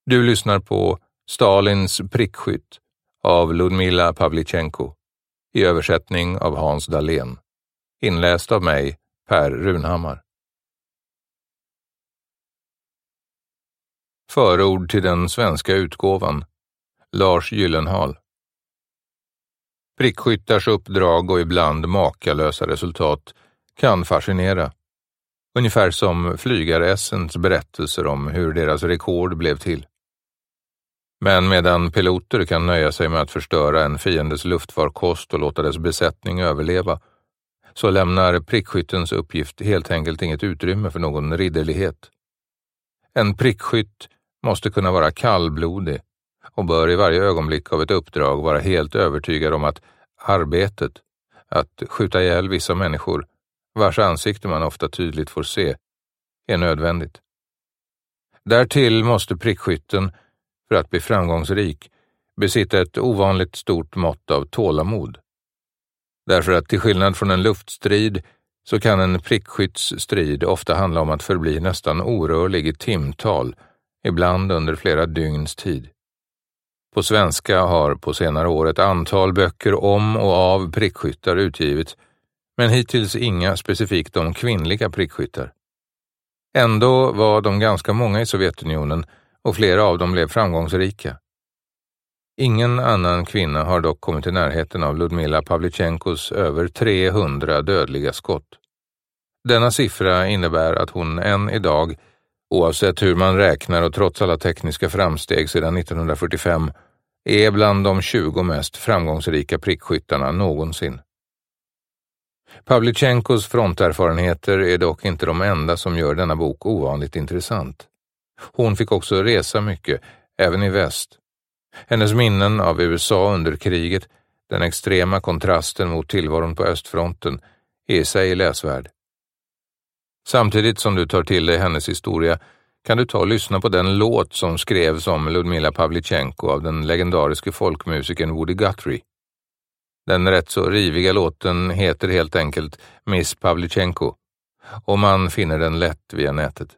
Du lyssnar på Stalins prickskytt av Ludmila Pavlichenko i översättning av Hans Dahlén. Inläst av mig, Per Runhammar. Förord till den svenska utgåvan. Lars Gyllenhal. Prickskyttars uppdrag och ibland makalösa resultat kan fascinera. Ungefär som flygar-Essens berättelser om hur deras rekord blev till. Men medan piloter kan nöja sig med att förstöra en fiendes luftfarkost och låta dess besättning överleva, så lämnar prickskyttens uppgift helt enkelt inget utrymme för någon ridderlighet. En prickskytt måste kunna vara kallblodig och bör i varje ögonblick av ett uppdrag vara helt övertygad om att arbetet, att skjuta ihjäl vissa människor, vars ansikte man ofta tydligt får se, är nödvändigt. Därtill måste prickskytten, för att bli framgångsrik, besitta ett ovanligt stort mått av tålamod. Därför att till skillnad från en luftstrid så kan en prickskytts strid ofta handla om att förbli nästan orörlig i timtal, ibland under flera dygns tid. På svenska har på senare år ett antal böcker om och av prickskyttar utgivits, men hittills inga specifikt om kvinnliga prickskyttar. Ändå var de ganska många i Sovjetunionen och flera av dem blev framgångsrika. Ingen annan kvinna har dock kommit i närheten av Ludmila Pavlichenkos över 300 dödliga skott. Denna siffra innebär att hon än idag, oavsett hur man räknar och trots alla tekniska framsteg sedan 1945, är bland de 20 mest framgångsrika prickskyttarna någonsin. Pavlichenkos fronterfarenheter är dock inte de enda som gör denna bok ovanligt intressant. Hon fick också resa mycket, även i väst. Hennes minnen av USA under kriget, den extrema kontrasten mot tillvaron på östfronten, är i sig läsvärd. Samtidigt som du tar till dig hennes historia kan du ta och lyssna på den låt som skrevs om Ludmila Pavlichenko av den legendariske folkmusikern Woody Guthrie. Den rätt så riviga låten heter helt enkelt Miss Pavlichenko, och man finner den lätt via nätet.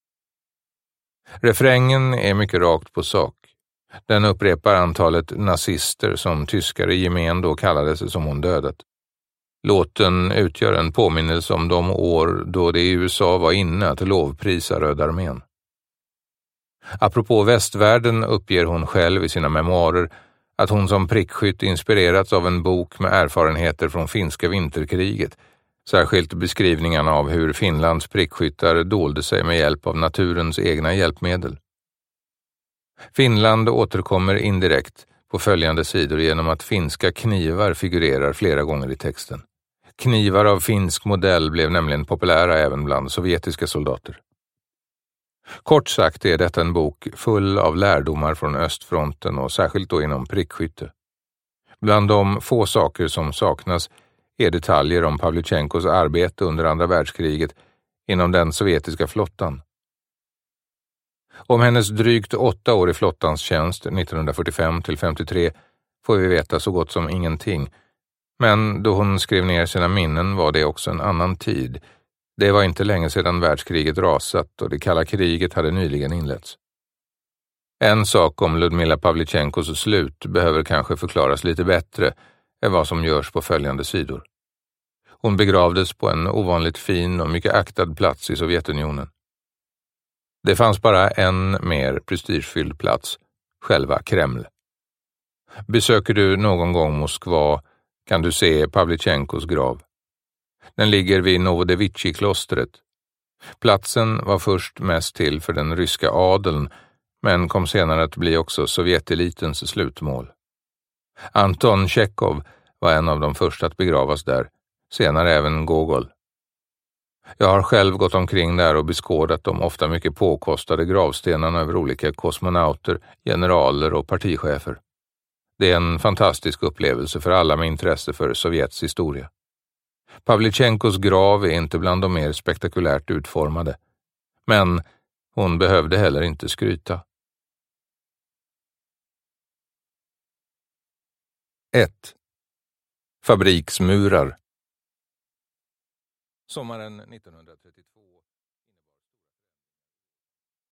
Refrängen är mycket rakt på sak. Den upprepar antalet nazister som tyskar i gemen då kallades som hon dödat. Låten utgör en påminnelse om de år då det i USA var inne att lovprisa Röda armén. Apropå västvärlden uppger hon själv i sina memoarer att hon som prickskytt inspirerats av en bok med erfarenheter från finska vinterkriget, särskilt beskrivningarna av hur Finlands prickskyttar dolde sig med hjälp av naturens egna hjälpmedel. Finland återkommer indirekt på följande sidor genom att finska knivar figurerar flera gånger i texten. Knivar av finsk modell blev nämligen populära även bland sovjetiska soldater. Kort sagt är detta en bok full av lärdomar från östfronten och särskilt då inom prickskytte. Bland de få saker som saknas är detaljer om Pavlichenkos arbete under andra världskriget inom den sovjetiska flottan. Om hennes drygt 8 år i flottans tjänst 1945-53 får vi veta så gott som ingenting, men då hon skrev ner sina minnen var det också en annan tid. Det var inte länge sedan världskriget rasat och det kalla kriget hade nyligen inletts. En sak om Ludmila Pavlichenkos slut behöver kanske förklaras lite bättre än vad som görs på följande sidor. Hon begravdes på en ovanligt fin och mycket aktad plats i Sovjetunionen. Det fanns bara en mer prestigefylld plats, själva Kreml. Besöker du någon gång Moskva kan du se Pavlichenkos grav. Den ligger vid Novodevitchi-klostret. Platsen var först mest till för den ryska adeln, men kom senare att bli också sovjetelitens slutmål. Anton Tjechov var en av de första att begravas där, senare även Gogol. Jag har själv gått omkring där och beskådat de ofta mycket påkostade gravstenarna över olika kosmonauter, generaler och partichefer. Det är en fantastisk upplevelse för alla med intresse för Sovjets historia. Pavlichenkos grav är inte bland de mer spektakulärt utformade, men hon behövde heller inte skryta. 1. Fabriksmurar. Sommaren 1932